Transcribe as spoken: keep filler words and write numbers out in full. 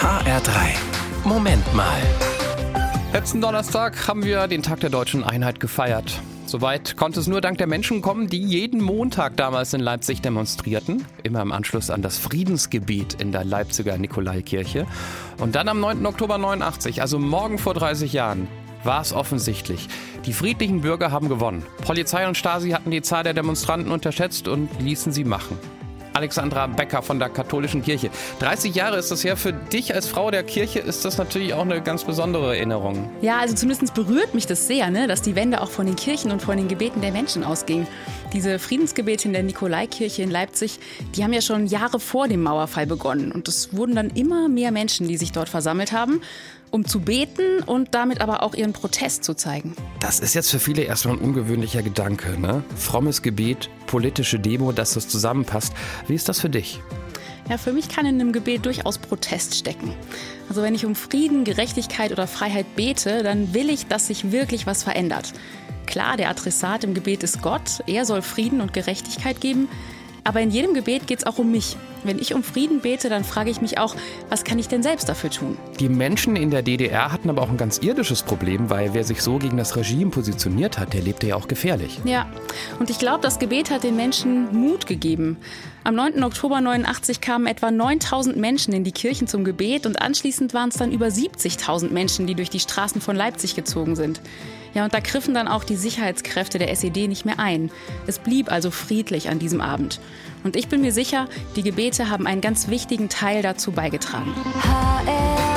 H R drei. Moment mal. Letzten Donnerstag haben wir den Tag der Deutschen Einheit gefeiert. Soweit konnte es nur dank der Menschen kommen, die jeden Montag damals in Leipzig demonstrierten. Immer im Anschluss an das Friedensgebet in der Leipziger Nikolaikirche. Und dann am neunten Oktober neunundachtzig, also morgen vor dreißig Jahren, war es offensichtlich. Die friedlichen Bürger haben gewonnen. Polizei und Stasi hatten die Zahl der Demonstranten unterschätzt und ließen sie machen. Alexandra Becker von der Katholischen Kirche. dreißig Jahre ist das her. Für dich als Frau der Kirche ist das natürlich auch eine ganz besondere Erinnerung. Ja, also zumindest berührt mich das sehr, ne, dass die Wende auch von den Kirchen und von den Gebeten der Menschen ausging. Diese Friedensgebete in der Nikolaikirche in Leipzig, die haben ja schon Jahre vor dem Mauerfall begonnen. Und es wurden dann immer mehr Menschen, die sich dort versammelt haben, um zu beten und damit aber auch ihren Protest zu zeigen. Das ist jetzt für viele erstmal ein ungewöhnlicher Gedanke, ne? Frommes Gebet, politische Demo, dass das zusammenpasst. Wie ist das für dich? Ja, für mich kann in einem Gebet durchaus Protest stecken. Also wenn ich um Frieden, Gerechtigkeit oder Freiheit bete, dann will ich, dass sich wirklich was verändert. Klar, der Adressat im Gebet ist Gott, er soll Frieden und Gerechtigkeit geben. Aber in jedem Gebet geht es auch um mich. Wenn ich um Frieden bete, dann frage ich mich auch, was kann ich denn selbst dafür tun? Die Menschen in der D D R hatten aber auch ein ganz irdisches Problem, weil wer sich so gegen das Regime positioniert hat, der lebte ja auch gefährlich. Ja, und ich glaube, das Gebet hat den Menschen Mut gegeben. Am neunten Oktober neunundachtzig kamen etwa neuntausend Menschen in die Kirchen zum Gebet und anschließend waren es dann über siebzigtausend Menschen, die durch die Straßen von Leipzig gezogen sind. Ja, und da griffen dann auch die Sicherheitskräfte der S E D nicht mehr ein. Es blieb also friedlich an diesem Abend. Und ich bin mir sicher, die Gebete haben einen ganz wichtigen Teil dazu beigetragen. H R